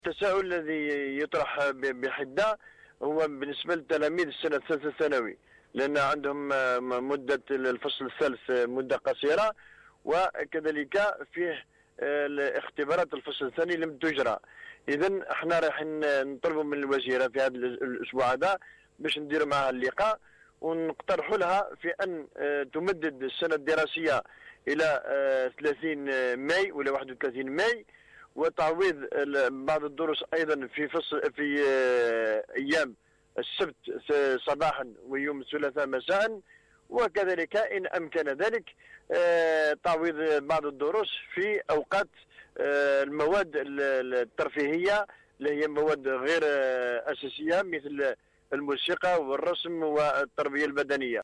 التساؤل الذي يطرح بحدة هو بالنسبة لتلاميذ السنة الثالثة الثانوي، لأن عندهم مدة الفصل الثالث مدة قصيرة، وكذلك فيه اختبارات الفصل الثاني لم تجرى. إذا احنا رايحين نطلبوا من الوزيرة في هذا الأسبوع هذا باش نديروا معها اللقاء ونقترحوا لها في أن تمدد السنة الدراسية إلى 30 ماي ولا 31 ماي، وتعويض بعض الدروس ايضا في ايام السبت صباحا ويوم الثلاثاء مساء، وكذلك ان امكن ذلك تعويض بعض الدروس في اوقات المواد الترفيهيه اللي هي مواد غير اساسيه مثل الموسيقى والرسم والتربيه البدنيه.